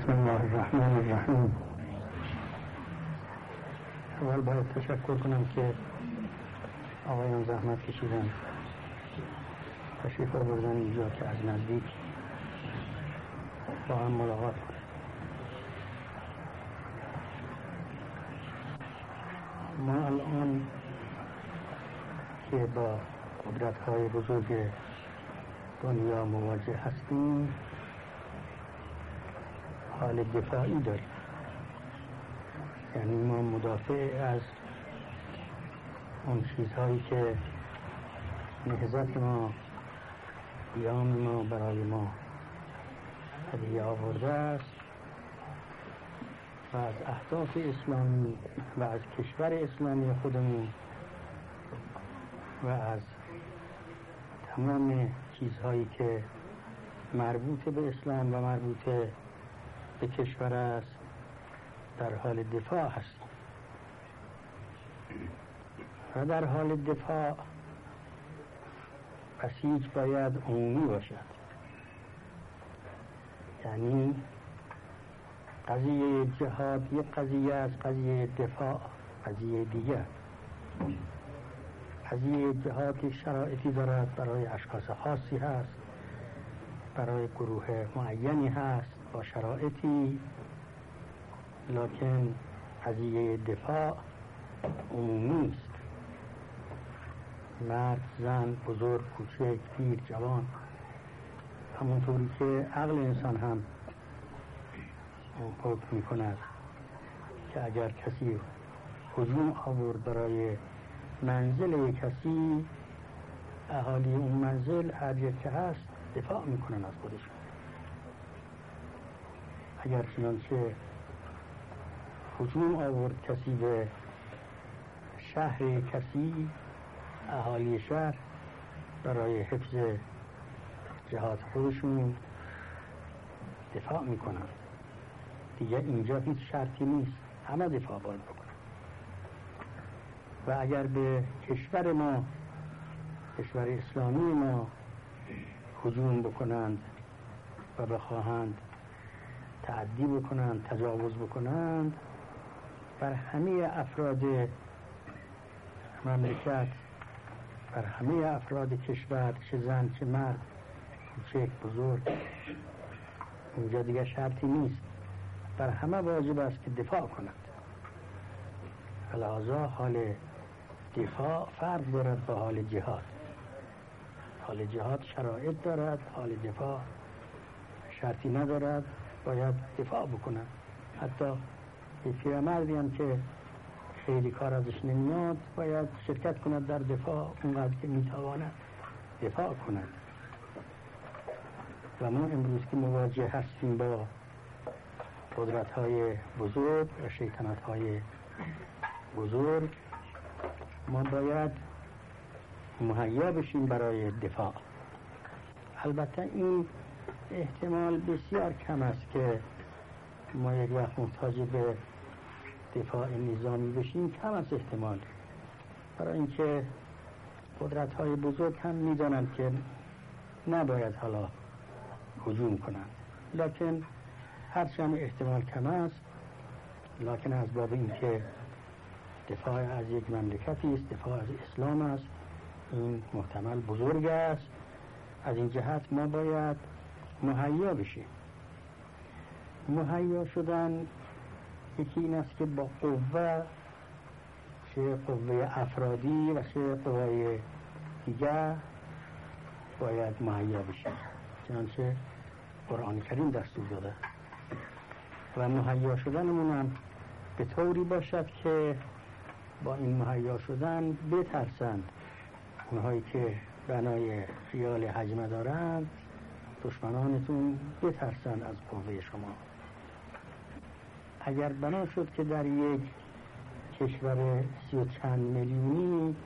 بسم الله الرحمن الرحیم. اول باید تشکر کنم که آقایان زحمت کشیدن تشریف آوردن اینجا که از نزدیک با هم ملاقات کنیم. ما الان که با قدرت‌های بزرگ دنیا مواجه هستیم حال دفاعی داریم، یعنی ما مدافع از اون چیزهایی که نهضت ما، قیام ما برای ما هدیه آورده است و از اهداف اسلامی و از کشور اسلامی خودمون و از تمام چیزهایی که مربوط به اسلام و مربوط به کشور است در حال دفاع هستیم. و در حال دفاع بسیج باید عمومی باشد، یعنی قضیه جهاد یک قضیه از قضیه دفاع قضیه دیگر. قضیه جهاد شرایطی دارد، برای اشخاص خاصی هست، برای گروه معینی هست با شرایطی، لکن قضیه دفاع عمومی است. مرد، زن، بزرگ، کوچک، پیر، جوان، همونطوری که عقل انسان هم حکم می کند که اگر کسی هجوم آورد برای منزل کسی، اهالی اون منزل هر جا که هست دفاع میکنن از خودشون. اگر چنانچه هجوم آورد کسی به شهر کسی، اهالی شهر برای حفظ جهات خودشون دفاع میکنن. دیگه اینجا هیچ شرطی نیست، همه دفاع باید بکنن. و اگر به کشور ما، کشور اسلامی ما هجوم بکنند و بخواهند تعدی بکنند، تجاوز بکنند بر همه افراد مملکت، بر همه افراد کشور، چه زن چه مرد، کوچک بزرگ، اونجا دیگه شرطی نیست، بر همه واجب است که دفاع کنند. لذا حال دفاع فرق دارد با حال جهاد. حال جهاد شرایط دارد، حال دفاع شرطی ندارد، باید دفاع بکنند. حتی پیرمردی هم که خیلی کار ازش نمیاد باید شرکت کند در دفاع، اونقدر که میتواند دفاع کند. و ما امروز که مواجه هستیم با قدرت‌های بزرگ و شیطنت‌های بزرگ، ما باید مهیا بشیم برای دفاع. البته این احتمال بسیار کم است که ما یک وقت محتاج به دفاع نظامی بشیم، کم است احتمال، برای اینکه قدرت‌های بزرگ هم می‌دانند که نباید حالا هجوم کنند. لکن هرچند احتمال کم است، لکن از باب اینکه دفاع از یک مملکتی است، دفاع از اسلام است، این محتمل بزرگ است. از این جهت ما باید مهیا بشیم. مهیا شدن یکی این است که با قوه، چه قوه افرادی و چه قوه دیگر، باید مهیا بشیم، چنانچه قرآن کریم دستور داده. و مهیا شدنمون هم به طوری باشد که با این مهیا شدن بترسند اونهایی که بنای خیال هجمه دارند، دشمنانتون بترسند از قوه شما. اگر بنا شد که در یک کشور 30 و چند میلیونی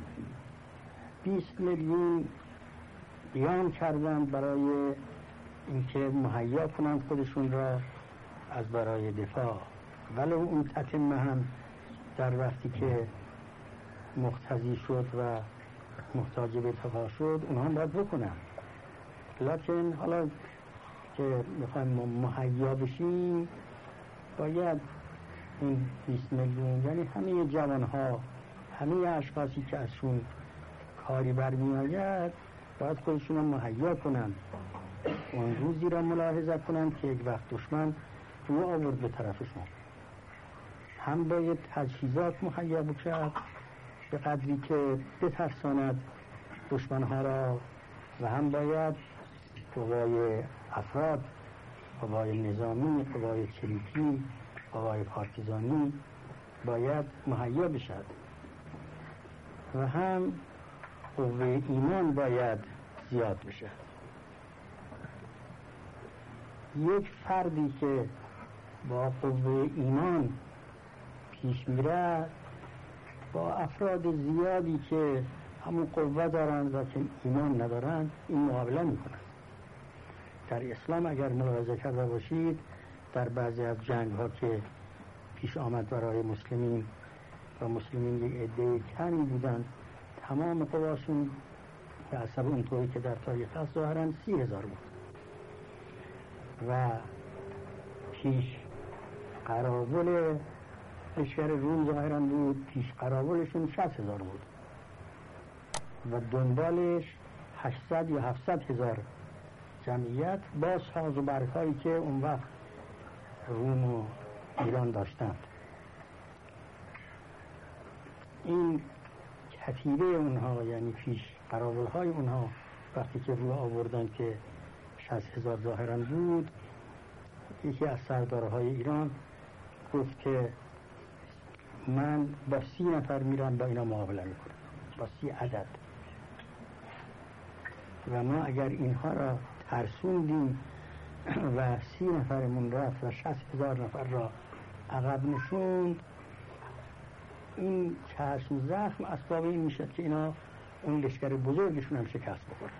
20 میلیون قیام کردند برای اینکه مهیا کنند خودشون را از برای دفاع، ولو اون تتمه هم در وقتی که مقتضی شد و محتاج به دفاع شد اونها هم باید بکنن. لکن حالا که میخوایم مهیا بشیم باید این 20 میلیون یعنی همه جوانها، همه اشخاصی که ازشون کاری برمی آید باید خودشون رو مهیا کنن، اون روزی را ملاحظه کنن که یک وقت دشمن رو آورد به طرفشون. هم باید تجهیزات مهیا بکرد به قدری که بترساند دشمنها را، و هم باید قوای افراد، قوای نظامی، قوای چریکی، قوای پارتیزانی باید مهیا بشد، و هم قوه ایمان باید زیاد بشه. یک فردی که با قوه ایمان پیش میره با افراد زیادی که همون قوه دارن و که ایمان ندارن این مقابله میکنن. در اسلام اگر ملاحظه کرده باشید در بعضی از جنگ ها که پیش آمد برای مسلمین و مسلمین یک عده کمی بودن، تمام قواشون به حسب اون طوری که در تاریخ هست ظاهراً 30,000 بود و پیش قراول لشکر روم ظاهراً بود، پیش قراولشون 60,000 بود و دنبالش 800 یا 700,000 جمعیت با ساز و برگ‌هایی که اون وقت روم و ایران داشتند. این کتیبه اونها یعنی پیش قراول‌های اونها وقتی که رو آوردن که 60,000 ظاهراً بود، یکی از سردارهای ایران گفت که من با 30 نفر میرم با اینا مقابله میکنم، با 30 عدد، و ما اگر اینها را ترسوندیم و 30 نفرمون رفت و 60,000 نفر را عقب نشوند، این چشم زخم اسباب این میشد که اینا اون لشکر بزرگشون هم شکست بخوره.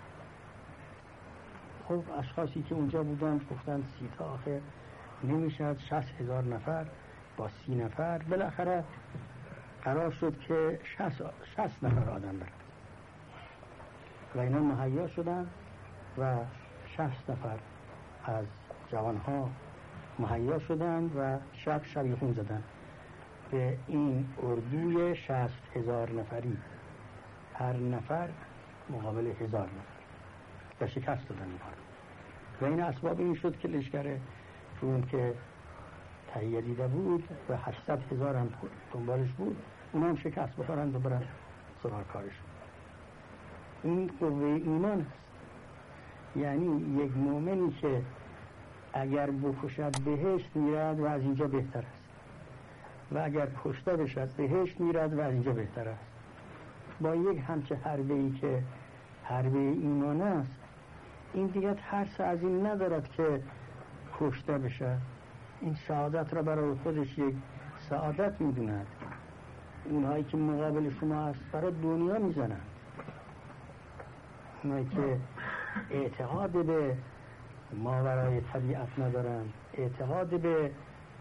خب اشخاصی که اونجا بودن گفتن 30 تا آخر نمیشد، 60,000 نفر با 30 نفر، بالاخره قرار شد که 60 نفر آدم برن و اینا مهیا شدن و 60 نفر از جوانها مهیا شدند و شبیخون زدن به این اردوی 60,000 نفری، هر نفر مقابل 1000 نفر، و شکست دادن اینها و این اسباب این شد که لشکر روم که تهیه دیده بود و 800,000 هم دنبالش بود اونا هم شکست بخورند و برن سراغ کارشون. این قوه ایمان است، یعنی یک مؤمنی که اگر بکشد بهشت میرد و از اینجا بهتر است، و اگر کشته بشد بهشت میرد و از اینجا بهتر است. با یک همچه حربه‌ای که حربه ایمان است، این دیگه ترس از این ندارد که کشته بشه، این سعادت را برای خودش یک سعادت میدوند. اونهایی که مقابل شما هست برای دنیا میزنند، اونهایی که اعتقاد به ماورای طبیعت ندارن، اعتقاد به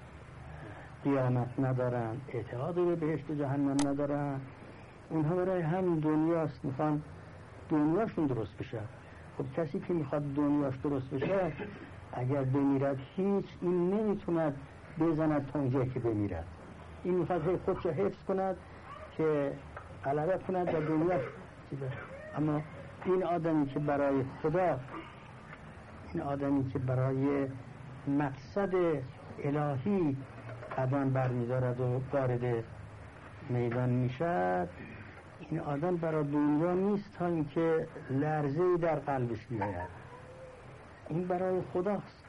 قیامت ندارن، اعتقاد به بهشت و جهنم ندارن، اونها برای هم دنیاست، میخوان دنیاشون درست بشه. خب کسی که میخواد دنیاش درست بشه اگر بمیرد هیچ این نمیتوند بزند تا اونجایی که بمیرد، این میخواد خودش حفظ کند که غلبه کند و دنیاش چیزه. اما این آدمی که برای خدا، این آدمی که برای مقصد الهی قدم برمی‌دارد و وارد میدان میشد، این آدم برای دنیا نیست تا اینکه لرزه‌ای در قلبش بیاید، این برای خداست.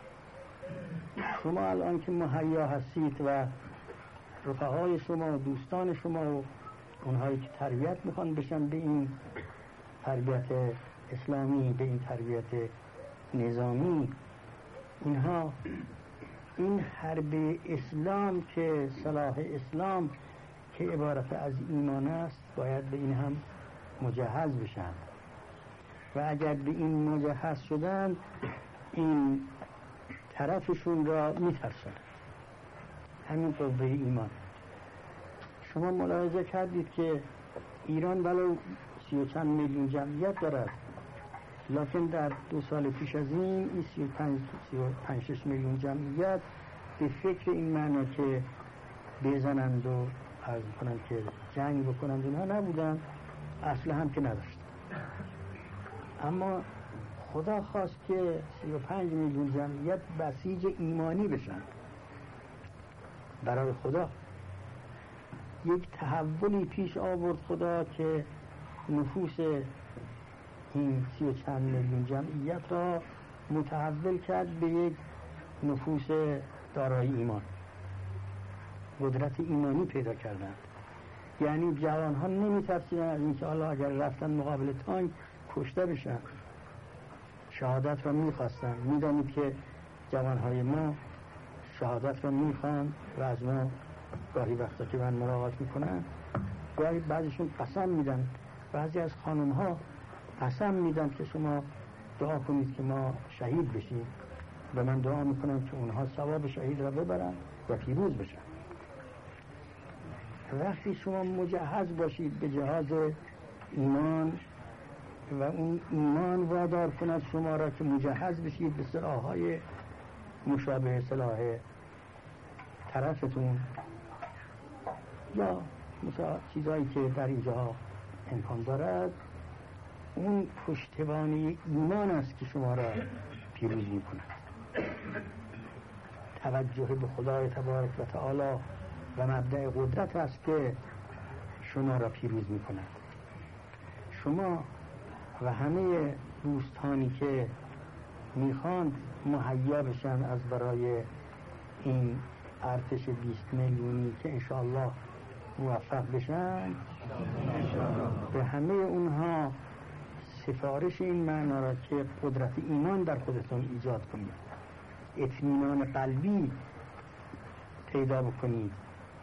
شما الان که مهیا هستید و رفقای شما و دوستان شما و اونهایی که تربیت میخوان بشن به این تربیت اسلامی، به این تربیت نظامی، اینها این حرب اسلام که صلاح اسلام که عبارت از ایمان است باید به این هم مجهز بشن، و اگر به این مجهز شدن این طرفشون را میترسن. همین قوه ایمان. شما ملاحظه کردید که ایران ولو 30 و چند میلیون جمعیت دارد، لکن در 2 سال پیش از این 35-36 میلیون جمعیت به فکر این معنا که بزنند و عرض کنند که جنگ بکنند اونها نبودن، اصلا هم که نداشت. اما خدا خواست که 35 میلیون جمعیت بسیج ایمانی بشن. برای خدا یک تحولی پیش آورد خدا که نفوس این 30 و چند میلیون جمعیت را متحول کرد به یک نفوس دارای ایمان، قدرت ایمانی پیدا کردند. یعنی جوان ها نمی ترسیدن از اینکه حالا اگر رفتن مقابل تانک کشته بشن، شهادت را می خواستن. می دانید که جوان های ما شهادت را می خوان و از ما گاهی وقتا که من ملاقات می کنن گاهی بعضیشون قسم میدن، بعضی از خانم ها قسم میدن که شما دعا کنید که ما شهید بشیم و من دعا میکنم که اونها ثواب شهید را ببرن و پیروز بشن. وقتی شما مجهز باشید به جهاز ایمان و اون ایمان وادار کند شما را که مجهز بشید به سلاح‌های مشابه سلاح طرفتون یا مثلا چیزایی که در اینجا امکان دارد، اون پشتوانه ایمان است که شما را پیروز می کند. توجه به خدای تبارک و تعالی و مبدأ قدرت است که شما را پیروز می کند. شما و همه دوستانی که میخوان مهیا بشن از برای این ارتش 20 میلیونی که انشاءالله موفق بشن، به همه اونها سفارش این معنا را که قدرت ایمان در خودتون ایجاد کنید، اطمینان قلبی پیدا بکنید،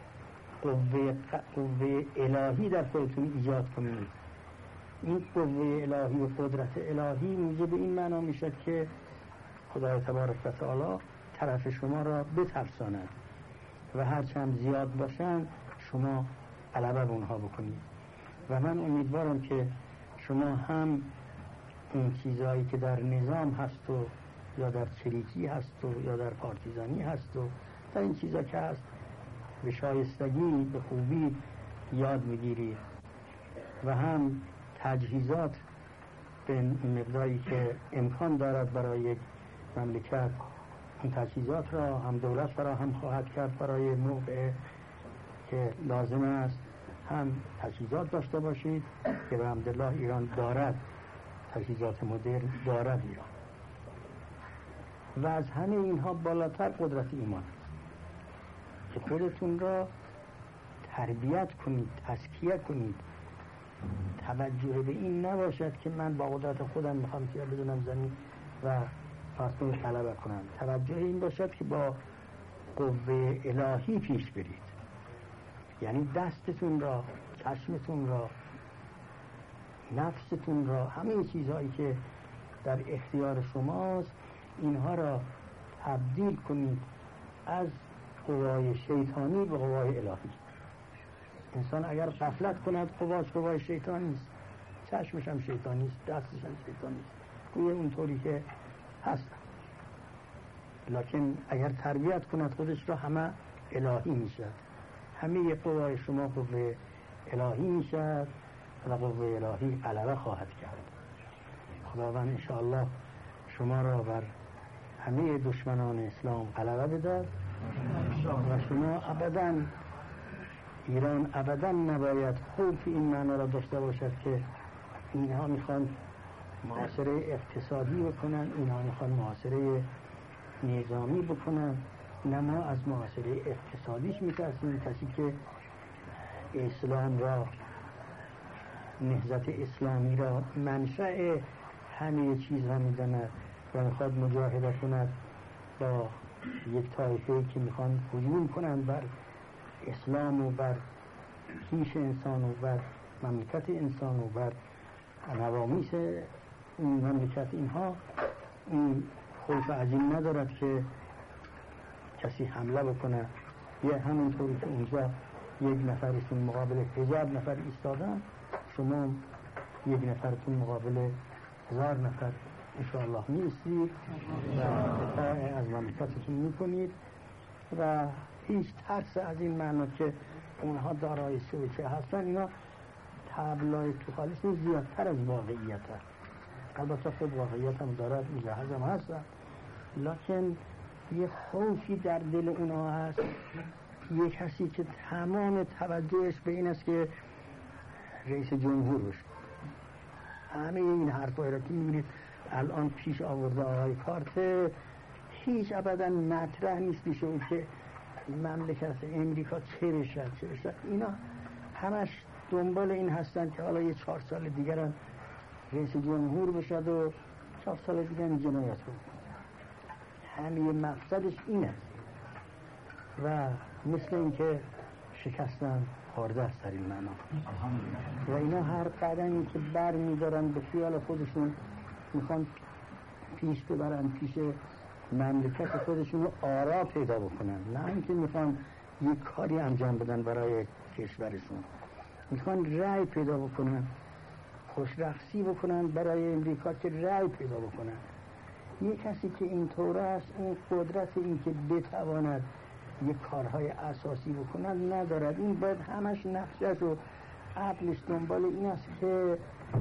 قوه الهی در خودتون ایجاد کنید. این قوه الهی و قدرت الهی موجب این معنا میشد که خدای تبارک و تعالی طرف شما را بترساند و هرچند زیاد باشن شما غلبه بر اونها بکنید. و من امیدوارم که شما هم این چیزایی که در نظام هست و یا در چریکی هست و یا در پارتیزانی هست و در این چیزا که هست به شایستگی به خوبی یاد میگیرید و هم تجهیزات به مقداری که امکان دارد برای یک مملکت این تجهیزات را هم دولت فراهم خواهد کرد برای موقع که لازم است، هم تجهیزات داشته باشید که به حمدالله ایران دارد، تجهیزات مدرن دارد ایران. و از همه اینها بالاتر قدرت ایمان که خودتون را تربیت کنید، تزکیه کنید. توجه به این نباشد که من با قدرت خودم میخوام که بدونم زمین و فاصله غلبه کنم. توجه این باشد که با قوه الهی پیش برید، یعنی دستتون را، چشمتون را، نفستون را، همه چیزهایی که در اختیار شماست اینها را تبدیل کنید از قوای شیطانی به قوای الهی. انسان اگر غفلت کند قوای شیطانی است، چشمش هم شیطانی است، دستش هم شیطانی است، گویا اونطوری که هست. لکن اگر تربیت کند خودش را همه الهی میشد، همه قوای شما قوه الهی میشد و قوه الهی غلبه خواهد کرد. خداوند انشاءالله شما را بر همه دشمنان اسلام غلبه بدهد و شما ابداً ایران ابداً نباید خوف این معنا را داشته باشد که اینها میخوان محاصره اقتصادی بکنن، اینها میخوان محاصره نظامی بکنن. نه، ما از محاصره اقتصادیش میترسیم. کسی که اسلام را، نهضت اسلامی را منشأ همه چیزها میداند و میخواد مجاهده کند با یک طایفه که میخوان هجوم کنند بر اسلام و بر کیش انسان و بر مملکت انسان و بر نوامیس این مملکت، اینها این خوف عظیم ندارد که کسی حمله بکنه. یه همونطوری که اونجا یک نفرشون مقابل 1000 نفر ایستادن، شما یک نفرتون مقابل 1000 نفر انشاءالله می‌رسید و دفاع از مملکتتون میکنید و هیچ ترس از این معنا که اونها دارای سوچه هستن، اینا تبلای تو خالص زیادتر از واقعیت هست. البته خود واقعیت هم دارد، مجهز هم هستن، لکن یه خوفی در دل اونها هست. یه کسی که تمام توجهش به این است که رئیس جمهور بشه. همه این حرفایی را که می‌بینید الان پیش آورده آقای کارتر، هیچ ابدا مطرح نیست بشه که مملکت امریکا چه بشد. اینا همش دنبال این هستن که حالا یه 4 سال دیگر هم رئیس جمهور بشد و 4 سال دیگر هم جنایت کنه. همه مقصدش این است و مثل این که شکستن خورده است در این معنا. و اینا هر قدمی که بر میدارن به خیال خودشون میخوان پیش ببرن، پیش مملکت خودشون رو آرا پیدا بکنن، نه اینکه میخوان یک کاری انجام بدن برای کشورشون. میخوان رأی پیدا بکنن، خوشرخصی بکنن برای امریکا که رأی پیدا بکنن. یک کسی که اینطور است، این قدرت این که بتواند یک کارهای اساسی بکنن ندارد. این باید همش نقشش و عقلش دنبال این است که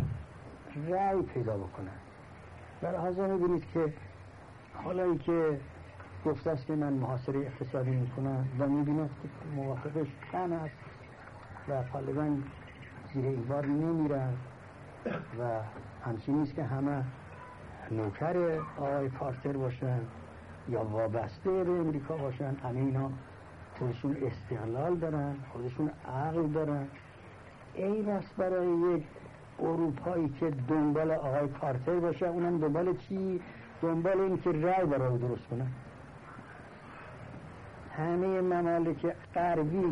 رأی پیدا بکنن. برای حاضر میبینید که حالایی که گفته است که من محاصره اقتصادی میکنم و میبینید که موافقش کم است و طالبان زیر این بار نمیرن و همچین نیست که همه نوکر آقای کارتر باشن یا وابسته به امریکا باشن. همه اینا خودشون استقلال دارن، خودشون عقل دارن. ای بس برای یک اروپایی که دنبال آقای کارتر باشه، اونم دنبال چی؟ دنبال این که رأی برای درست کنن. همه ممالک غربی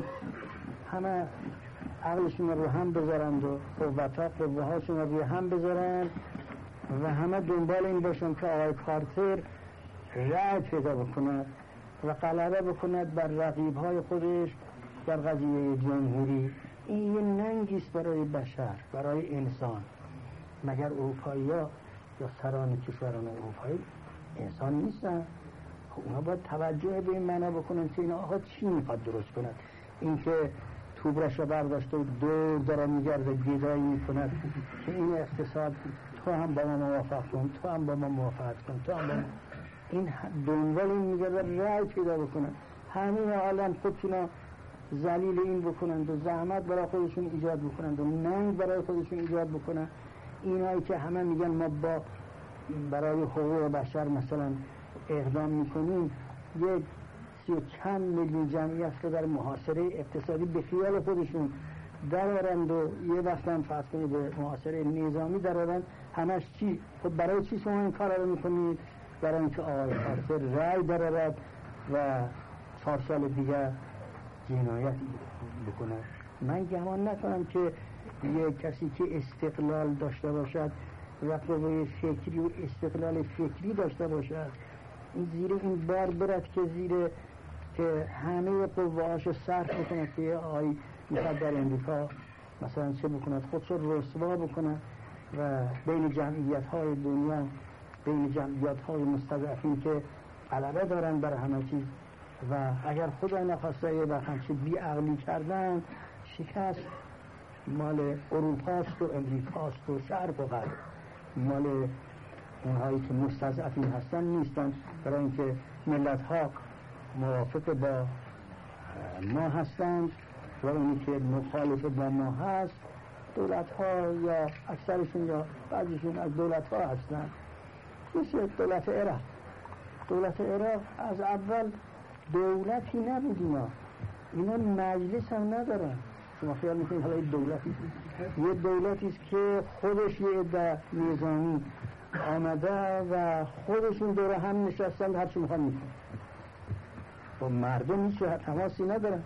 همه عقلشون رو هم بذارند و قوه هاشون رو هم بذارند و همه دنبال این باشن که آقای کارتر رأی پیدا بکند و غلبه بکند بر رقیب‌های خودش در قضیه جمهوری. این یه ننگیست برای بشر، برای انسان. مگر اروپایی‌ها یا سران کشوران اروپایی انسان نیستن؟ اونا باید توجه به این معنا بکنن که اینا آقا چی میخواد درست کنند. این که توبرش رو برداشته و دور داره میگرده گدایی میکند که این اقتصاد تو هم با ما موافق کن، تو هم با ما موافقت کن، تو هم با ما. این دنبال این میگرده رأی پیدا بکنن. همین عالم خودشونا ذلیل این بکنند و زحمت برای خودشون ایجاد بکنند و ننگ برای خودشون ایجاد بکنند. اینایی که همه میگن ما با برای حقوق بشر مثلا اقدام میکنیم، یک 30 چند میلیون جمعیت رو در محاصره اقتصادی به خیال خودشون درارند و یه وقت هم فرض کنید به محاصره نظامی درارند. همش چی؟ خب برای چی شما این کار رو میکنید؟ برای اینکه آقای کارتر رأی درارد و 4 سال دیگر جنایت بکنه. من گمان نکنم که یک کسی که استقلال داشته باشد و قوه فکری و استقلال فکری داشته باشد زیر این بار برد که زیر که همه قوه‌هاشو صرف بکنه که آقای میخواد در امریکا مثلا چه بکند، خودش رو رسوا بکنه و بین جمعیت‌های دنیا، بین جمعیت‌های مستضعفین که غلبه دارن بر همه چیز و اگر خدا نخواسته یه وقت همچین بی‌عقلی کردن، شکست مال اروپاست و امریکاست و شرق و غرب، مال اونهایی که مستضعفین هستن نیستن. برای اینکه ملت‌ها موافق با ما هستند و اونی که مخالف با ما هست دولت‌ها یا اکثرشون یا بعضیشون از دولت‌ها هستن. مثل دولت عراق. دولت عراق از اول دولتی نبود. اینا مجلس هم ندارن. شما خیال میکنید حالا یه دولتی است که خودش یه عده نظامی آمده و خودشون دور هم نشستن هر چی میخوان میکنن با مردم هیچ تماسی ندارن.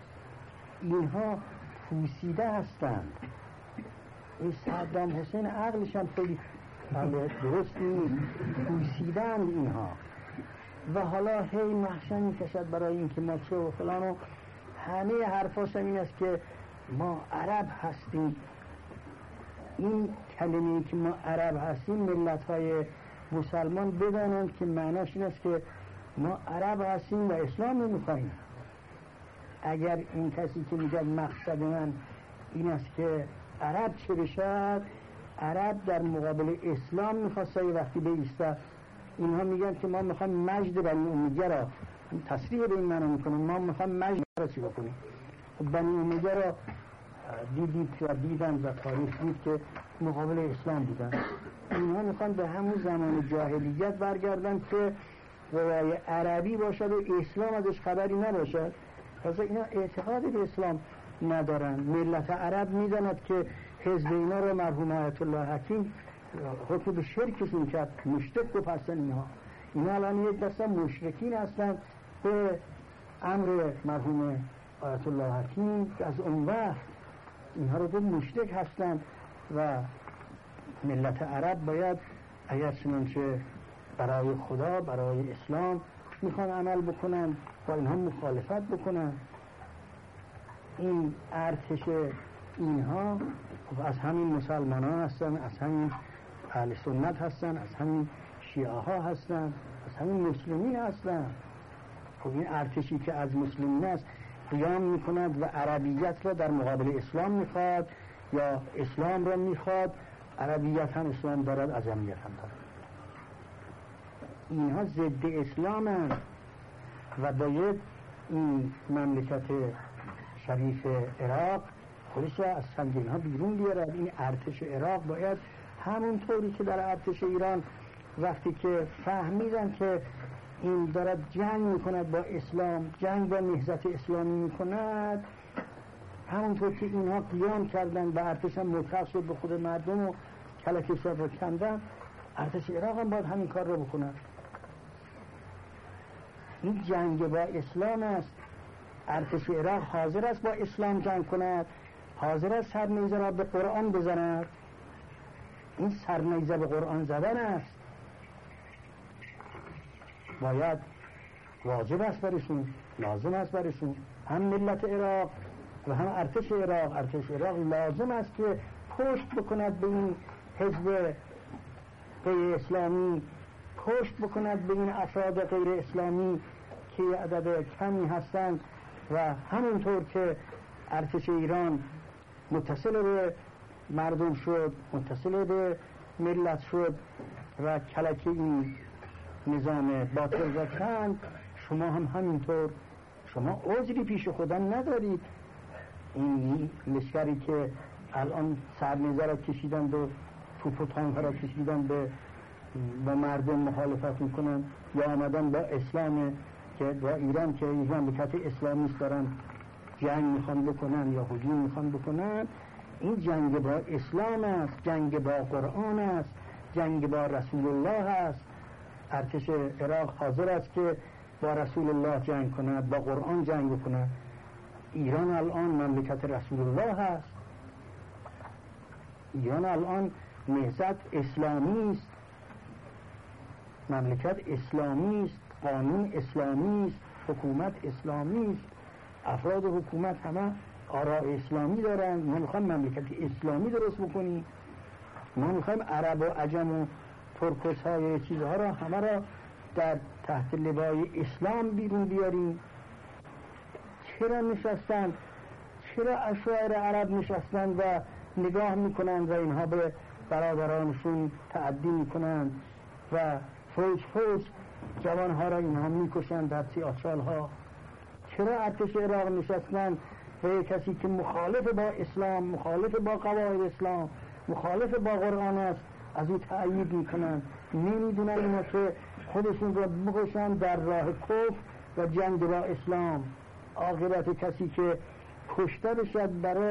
اینها پوسیده هستند. این صدام حسین عقلش هم خیلی درست نیست، پوسیدند اینها و حالا هی محشن میکشد برای اینکه ما چه و فلان و همه حرفاش هم این است که ما عرب هستیم. این کلمه‌ای که ما عرب هستیم ملت‌های مسلمان بدانند که معناش این است که ما عرب هستیم و اسلام رو می‌خوایم. اگر این کسی که میگه مقصد من این است که عرب چه بشد، عرب در مقابل اسلام می‌خواسته وقتی بایسته، اینها میگن که ما می‌خوایم مجد بنی امیه را، تصریح به این معنی می‌کنیم ما می‌خوایم مجد را چی بکنیم. بنی امیه را دیدید و دیدن و تاریخ بود که مقابل اسلام بودن. اینها میخوان به همون زمان جاهلیت برگردن که روای عربی باشد و اسلام ازش خبری نباشد. پس اینا اعتقاد به اسلام ندارن. ملت عرب میداند که حزب اینا رو مرحوم آیت الله حکیم حکم به شرکشون کرد، مشرک گفت هستن. اینا الان یک دسته مشرکین هستن به امر مرحوم آیت الله حکیم که از اون وقت اینها رو مشرک هستند و ملت عرب باید اگر چنانچه برای خدا، برای اسلام میخوان عمل بکنن با اینها مخالفت بکنن. این ارتش اینها از همین مسلمان ها هستن، از همین اهل سنت هستن، از همین شیعه ها هستن، از همین مسلمین هستن. خب این ارتشی که از مسلمین است قیام میکند و عربیت را در مقابل اسلام میخواد یا اسلام را میخواد، عربیت هم اسلام دارد، عجمیت هم دارد. اینها ضد اسلام هستند و باید این مملکت شریف عراق خودش از سنگین ها بیرون بیارد. این ارتش عراق باید همونطوری که در ارتش ایران وقتی که فهمیدن که این دارد جنگ میکند با اسلام، جنگ با نهضت اسلامی میکند، همونطور که اینها قیام کردن به ارتش هم ملتف شد به خود مردم و کلکشات رو کندن، ارتش عراق هم باید همین کار رو بکنن. این جنگ با اسلام است. ارتش عراق حاضر است با اسلام جنگ کند، حاضر است سرنیزه را به قرآن بزند. این سرنیزه به قرآن زدن است، باید واجب است برشون، لازم است برشون. هم ملت عراق و هم ارتش عراق. ارتش عراق لازم است که پشت بکند به این حزب غیر اسلامی، پشت بکند به این افراد غیر اسلامی که عدد کمی هستند و همونطور که ارتش ایران متصل به مردم شد، متصل به ملت شد و کلک این نظام باطل را کند، شما هم همینطور. شما عذری پیش خدا ندارید. این لشکری که الان سرنیزه را کشیدند و توپ و تانک را کشیدند با مردم مخالفت میکنن یا آمدن با اسلام که با ایران که این مملکت اسلامی دارن جنگ میخوان بکنن یا هجوم میخوان بکنن، این جنگ با اسلام است، جنگ با قرآن است، جنگ با رسول الله است. ارتش عراق حاضر است که با رسول الله جنگ کند، با قرآن جنگ کند. ایران الان مملکت رسول الله است. ایران الان نهضت اسلامی است، مملکت اسلامی است، قانون اسلامی است، حکومت اسلامی است، افراد حکومت همه آراء اسلامی دارند. ما میخوایم مملکت اسلامی درست بکنیم. ما میخوایم عرب و عجم و ترکس های چیزها را همه را در تحت لوای اسلام بیرون بیاریم. چرا نشستند؟ چرا اشاعره عرب نشستند و نگاه میکنند و اینها به برادرانشون تعدی میکنند و فوج جوانها را اینها میکشند در سیاهچال ها؟ چرا ارتش عراق نشستند و کسی که مخالف با اسلام، مخالف با قواعد اسلام، مخالف با قرآن است از او تأیید میکنند؟ نمیدونن اینا که خودشون را بکشن در راه کفر و جنگ با اسلام. عاقبت کسی که کشته بشد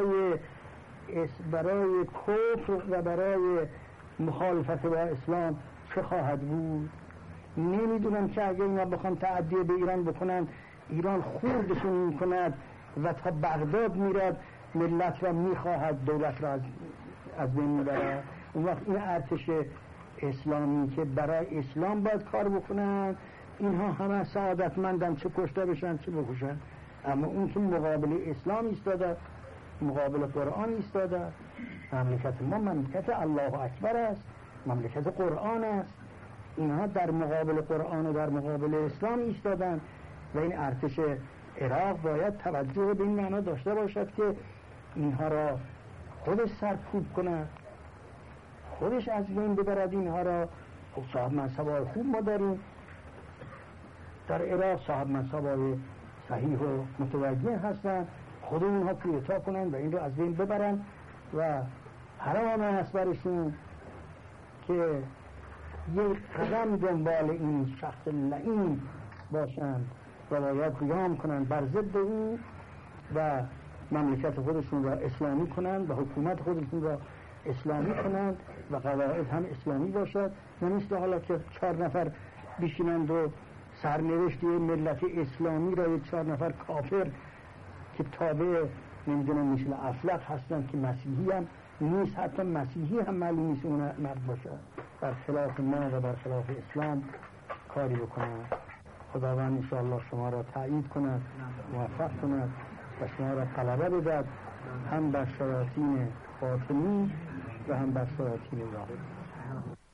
برای کفر و برای مخالفت با اسلام چه خواهد بود؟ نمیدونن که اگه اینا بخوان تعدی به ایران بکنن، ایران خوردشون میکند و تا بغداد میرد، ملت را میخواهد، دولت را از بین میبرد. اون وقت این ارتش اسلامی که برای اسلام باید کار بکنن، اینها همه سعادتمندن، چه کشته بشن چه بکشن. اما اون که مقابل اسلام ایستاده، مقابل قرآن ایستاده، مملکت ما مملکت الله اکبر است، مملکت قرآن است. اینها در مقابل قرآن و در مقابل اسلام ایستادن و این ارتش عراق باید توجه به این معنا داشته باشد که اینها را خودش سرکوب کند، خودش از بین ببرد اینها را. صاحب منصبای خوب ما داریم در عراق، صاحب منصبای صحیح و متوجه هستن، خود اونها کودتا کنن و این رو از بین ببرن و حرام است برشون که یک قدم دنبال این شخص لعین باشند و باید قیام کنند بر ضد این و مملکت خودشون را اسلامی کنند و حکومت خودشون را اسلامی کنند و قواعد هم اسلامی باشد، نه مثل حالا که 4 نفر بشینند و سرنوشتی ملت اسلامی را 4 نفر کافر که تابع نمیدونم مثل افلاق هستند که مسیحی هم نیست، حتی مسیحی هم معلوم نیست اون مرد باشد، بر خلاف ما و بر خلاف اسلام کاری بکنند. خداوند انشاءالله شما را تأیید کند، موفق کند و شما را غلبه بدهد، هم بر شیاطین باطنی و هم بر شیاطین ظاهری.